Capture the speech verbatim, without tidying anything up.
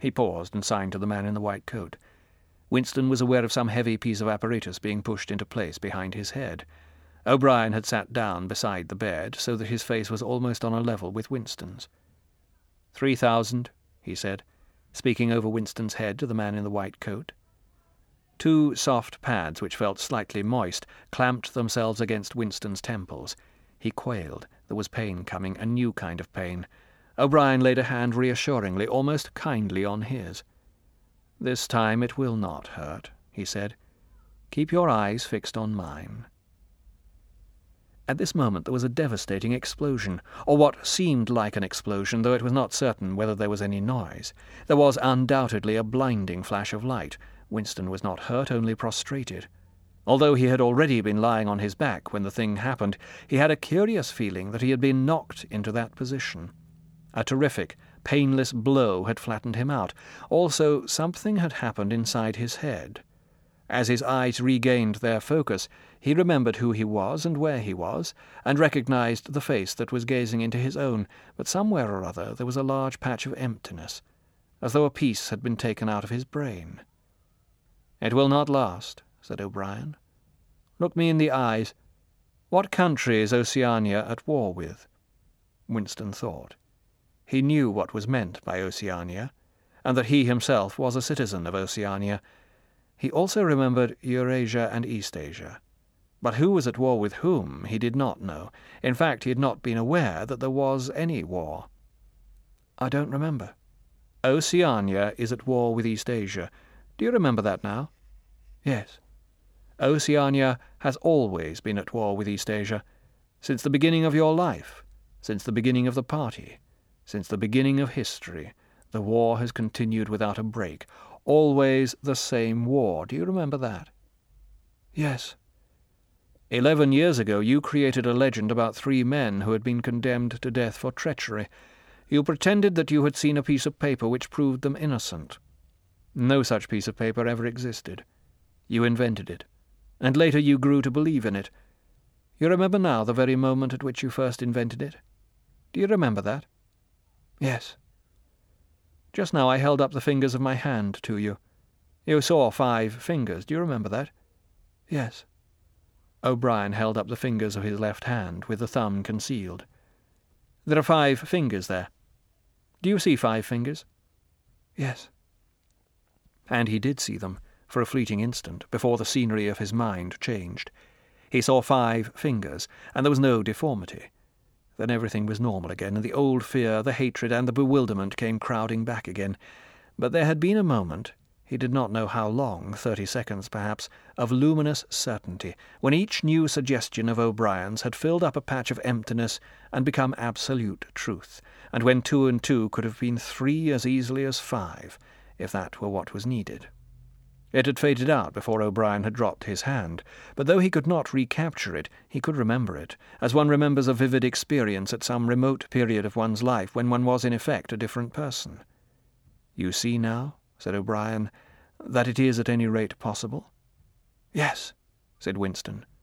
He paused and signed to the man in the white coat. Winston was aware of some heavy piece of apparatus being pushed into place behind his head. O'Brien had sat down beside the bed, so that his face was almost on a level with Winston's. Three thousand, he said, speaking over Winston's head to the man in the white coat. Two soft pads, which felt slightly moist, clamped themselves against Winston's temples. He quailed. There was pain coming, a new kind of pain. O'Brien laid a hand reassuringly, almost kindly, on his. "This time it will not hurt," he said. "Keep your eyes fixed on mine." At this moment there was a devastating explosion, or what seemed like an explosion, though it was not certain whether there was any noise. There was undoubtedly a blinding flash of light. Winston was not hurt, only prostrated. Although he had already been lying on his back when the thing happened, he had a curious feeling that he had been knocked into that position. A terrific, painless blow had flattened him out. Also, something had happened inside his head. As his eyes regained their focus, he remembered who he was and where he was, and recognized the face that was gazing into his own, but somewhere or other there was a large patch of emptiness, as though a piece had been taken out of his brain. "It will not last," said O'Brien. "Look me in the eyes. What country is Oceania at war with?" Winston thought. He knew what was meant by Oceania, and that he himself was a citizen of Oceania. He also remembered Eurasia and Eastasia. But who was at war with whom he did not know. In fact, he had not been aware that there was any war. "I don't remember." "Oceania is at war with Eastasia. Do you remember that now?" "Yes." "Oceania has always been at war with Eastasia, since the beginning of your life, since the beginning of the party, since the beginning of history. The war has continued without a break. Always the same war. Do you remember that?" "Yes." Eleven years ago you created a legend about three men who had been condemned to death for treachery. You pretended that you had seen a piece of paper which proved them innocent. No such piece of paper ever existed. You invented it, and later you grew to believe in it. You remember now the very moment at which you first invented it? Do you remember that?" "Yes." "Just now I held up the fingers of my hand to you. You saw five fingers. Do you remember that?" "Yes." O'Brien held up the fingers of his left hand, with the thumb concealed. "There are five fingers there. Do you see five fingers?" "Yes." And he did see them, for a fleeting instant, before the scenery of his mind changed. He saw five fingers, and there was no deformity. Then everything was normal again, and the old fear, the hatred, and the bewilderment came crowding back again. But there had been a moment, he did not know how long, thirty seconds perhaps, of luminous certainty, when each new suggestion of O'Brien's had filled up a patch of emptiness and become absolute truth, and when two and two could have been three as easily as five, if that were what was needed. It had faded out before O'Brien had dropped his hand, but though he could not recapture it, he could remember it, as one remembers a vivid experience at some remote period of one's life when one was in effect a different person. "You see now," said O'Brien, "that it is at any rate possible?" "Yes," said Winston.